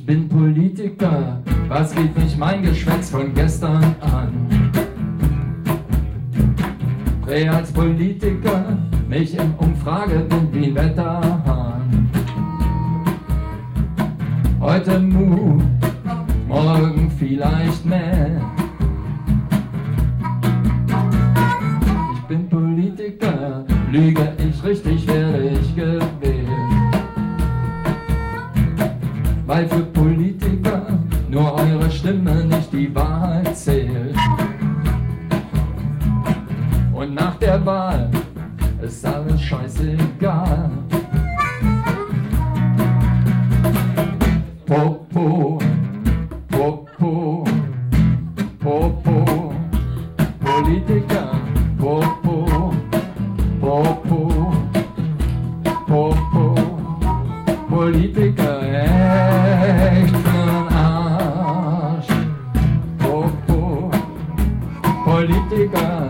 Ich bin Politiker, was geht mich mein Geschwätz von gestern an? Dreh als Politiker mich in Umfrage bin wie ein Wetterhahn. Heute Mu, morgen vielleicht mehr. Ich bin Politiker, lüge ich richtig, werde ich gewählt. Weil für Politiker nur eure Stimme nicht die Wahrheit zählt. Und nach der Wahl ist alles scheißegal. Popo, Popo, Popo, Politiker, Popo, Popo, Popo, Politiker, echt für'n Arsch. Popo, Politiker.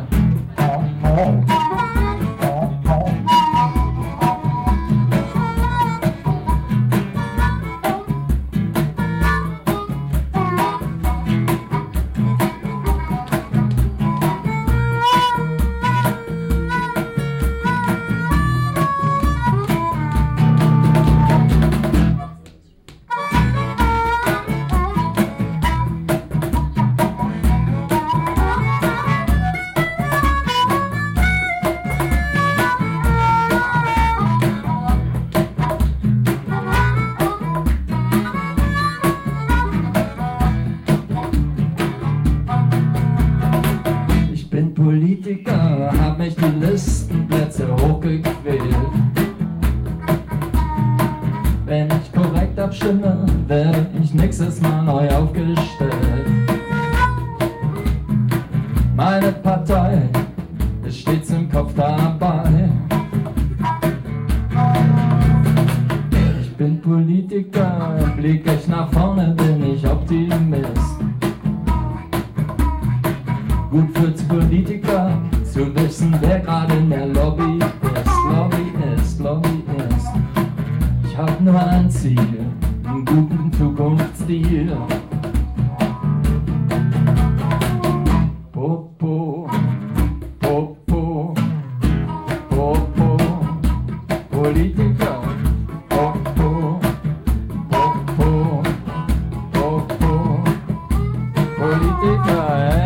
Politiker, hab mich die Listenplätze hochgequält. Wenn ich korrekt abstimme, werde ich nächstes Mal neu aufgestellt. Meine Partei ist stets im Kopf dabei. Ich bin Politiker, blick ich nach vorne, bin ich Optimist. Gut für's Politiker, zu wissen, wer gerade in der Lobby ist. Ich hab nur ein Ziel, einen guten Zukunftsstil. Popo, Popo, Popo, Politiker. Popo, Popo, Popo, Politiker.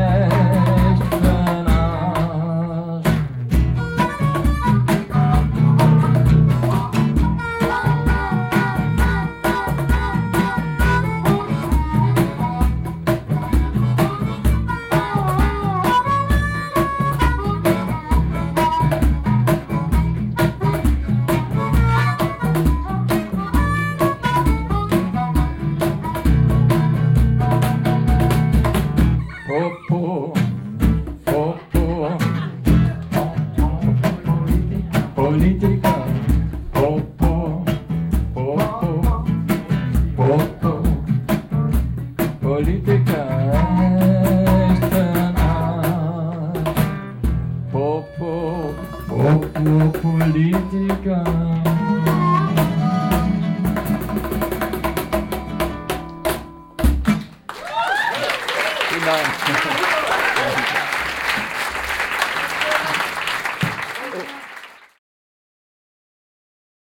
Popo, Popo, Politiker, Popo, Popo, Popo, Politiker, echt für'n Arsch. Popo, Popo, Politiker. Vielen Dank.